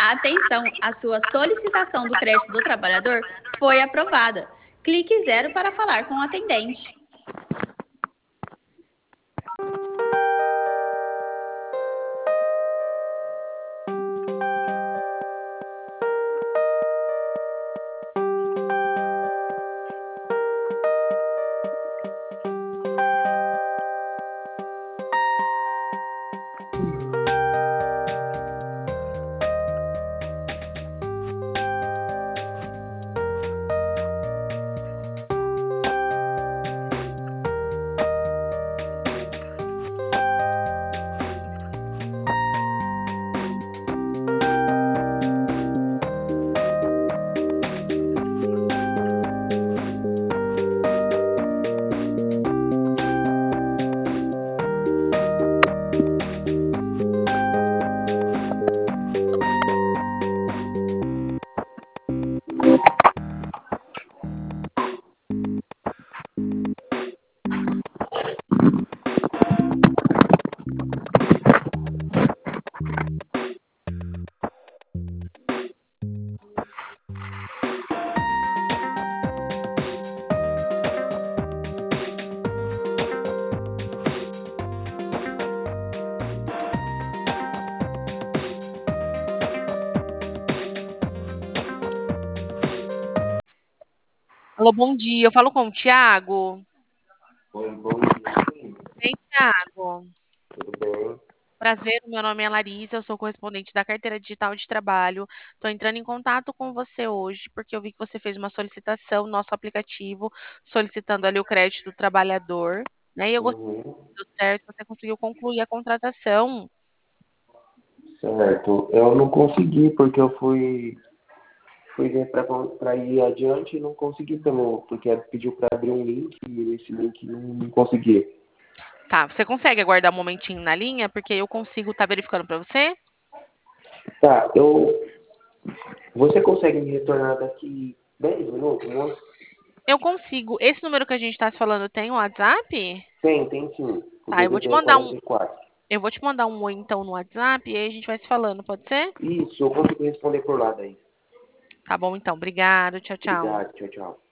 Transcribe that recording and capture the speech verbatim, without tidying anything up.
Atenção, a sua solicitação do crédito do trabalhador foi aprovada. Clique zero para falar com o atendente. Alô, bom dia. Eu falo com o Thiago. Oi, bom dia. Ei, Thiago. Tudo bem? Prazer, meu nome é Larissa, eu sou correspondente da Carteira Digital de Trabalho. Estou entrando em contato com você hoje porque eu vi que você fez uma solicitação no nosso aplicativo, solicitando ali o crédito do trabalhador, né? E eu gostaria Uhum. de saber certo, você conseguiu concluir a contratação. Certo. Eu não consegui porque eu fui, fui ver para ir adiante e não consegui pelo, porque pediu para abrir um link e esse link não, não consegui. Tá, você consegue aguardar um momentinho na linha? Porque eu consigo estar verificando para você? Tá, eu. Você consegue me retornar daqui dez minutos, moço? Eu consigo. Esse número que a gente está se falando tem um WhatsApp? Tem, tem sim. O Tá, eu vou te D D D é mandar um, quarenta e quatro. eu vou te mandar um oi então no WhatsApp e aí a gente vai se falando, pode ser? Isso, eu consigo responder por lá daí. Tá bom, então. Obrigado. Tchau, tchau. Obrigado, tchau, tchau.